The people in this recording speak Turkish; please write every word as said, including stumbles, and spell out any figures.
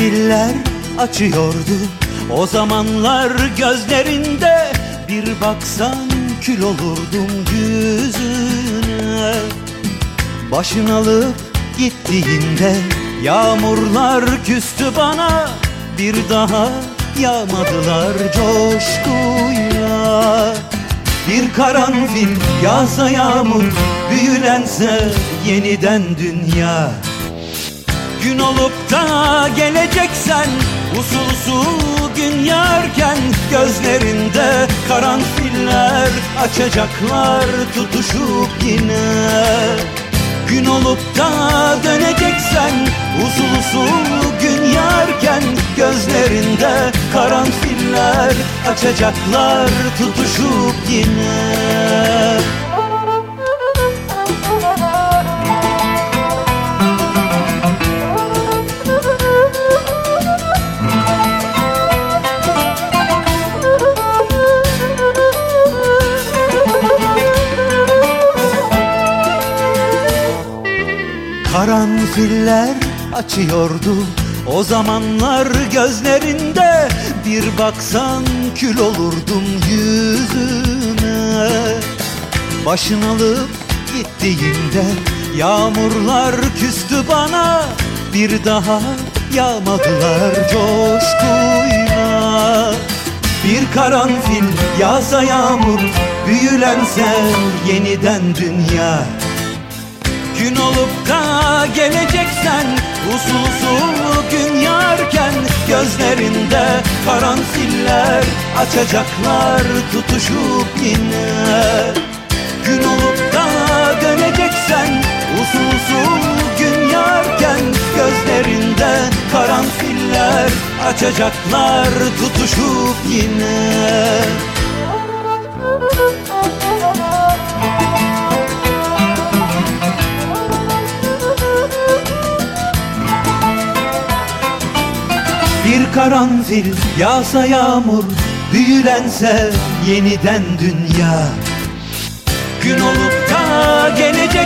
Karanfiller açıyordu o zamanlar gözlerinde. Bir baksan kül olurdum yüzüne. Başın alıp gittiğinde yağmurlar küstü bana. Bir daha yağmadılar coşkuyla. Bir karanfil yağsa yağmur, büyülense yeniden dünya. Gün olup da geleceksen usul usul gün yarken, gözlerinde karanfiller açacaklar tutuşup yine. Gün olup da döneceksen usul usul gün yarken, gözlerinde karanfiller açacaklar tutuşup yine. Karanfiller açıyordu o zamanlar gözlerinde. Bir baksan kül olurdum yüzüne. Başın alıp gittiğinde yağmurlar küstü bana. Bir daha yağmadılar coşkuyla. Bir karanfil yağsa yağmur, büyülense yeniden dünya. Gün olup da geleceksen usul usul gün yarken, gözlerinde karanfiller açacaklar tutuşup yine. Gün olup da döneceksen usul usul gün yarken, gözlerinde karanfiller açacaklar tutuşup yine. Bir karanfil yağsa yağmur, büyülense yeniden dünya. Gün olup da gelecek